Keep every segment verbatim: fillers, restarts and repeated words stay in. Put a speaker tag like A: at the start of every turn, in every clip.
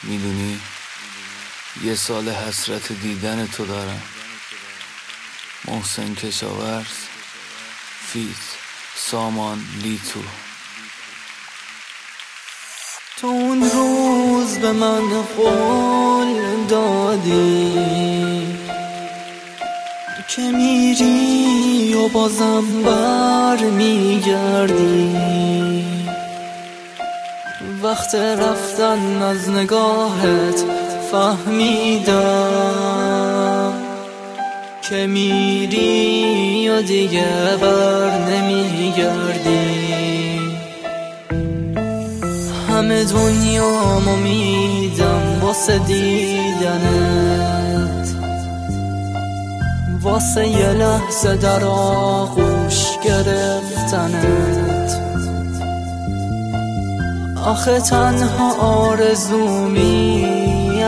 A: میدونی یه سال حسرت دیدن تو دارم. محسن کشاورز فیت سامان لیتو.
B: تو اون روز به من قول دادی که میری و بازم بر میگردی. وقت رفتن از نگاهت فهمیدم که میری و دیگه بر نمیگردی. همه دنیامو میدم واسه دیدنت، واسه یه لحظه در آغوش گرفتنت. آخه تنها آرزومی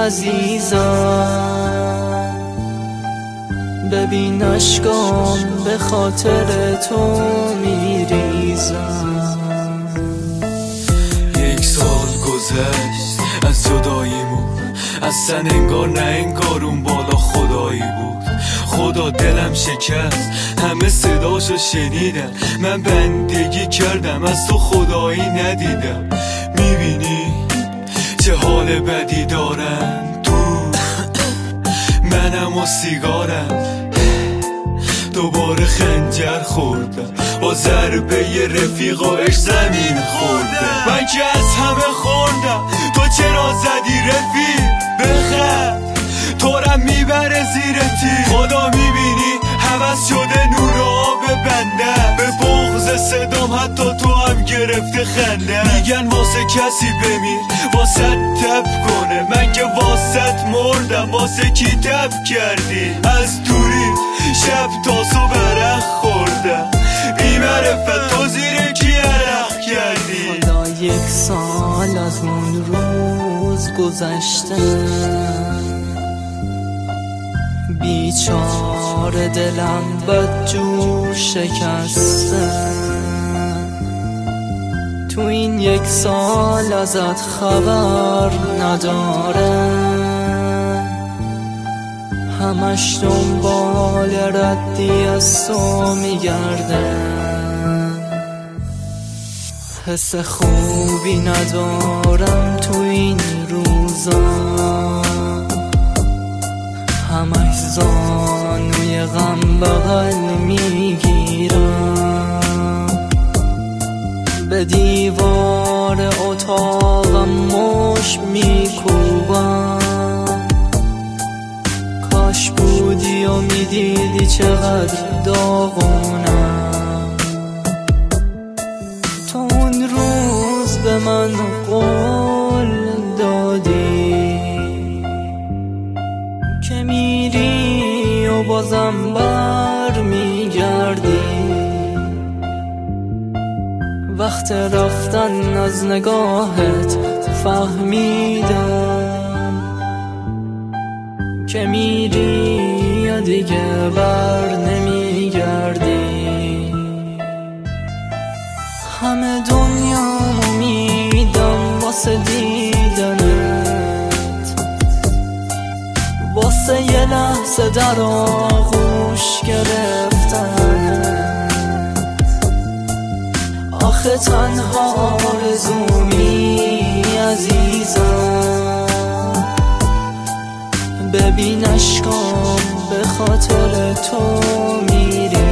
B: عزیزم، ببین اشکام به خاطر تو میریزم.
C: یک سال گذشت از جداییمون، اصلا انگار نه انگار اون بالا خدایی بود. خدا دلم شکست، همه صداشو شنیدم. من بندگی کردم از تو خدایی ندیدم. میبینی چه حال بدی دارن تو، منم و سیگارم دوباره خنجر خوردم، با ضربه ی رفیقاش زمین خوردم. من که از همه خوردم، تو چرا زدی رفیق؟ بخند تورم میبره زیر تیر. خدا میبینی هوس شده نور آب بنده، به بغض صدام حتی تو هم گرفته خنده. میگن واسه کسی بمیر واسه تب کنه، من که واسه مردم واسه کی تب کردی؟ از دوری شب تا صبح عرق خوردم، بی معرفت تو زیر کی عرق کردی؟
B: حالا یک سال از اون روز گذشته، بیچاره دلم بدجور شکسته. تو این یک سال ازت خبر نداره، همش دنبال ردی از تو میگرده. حس خوبی ندارم تو این روزا، همش زانوی غم بغل میگیرم. به دیوار اتاقم مشت میکوبم، کاش بودی و میدیدی چقدر داغونم. تو اون روز به من قول دادی که میری و بازم بر میگردی. وقت رفتن از نگاهت فهمیدم که میری یا دیگه بر نمیگردی. همه دنیامو میدم واسه دیدنت، واسه یه لحظه در آغوش گرفتنت. آخه تنها آرزومی عزیزم، ببین اشکام به خاطر تو میری.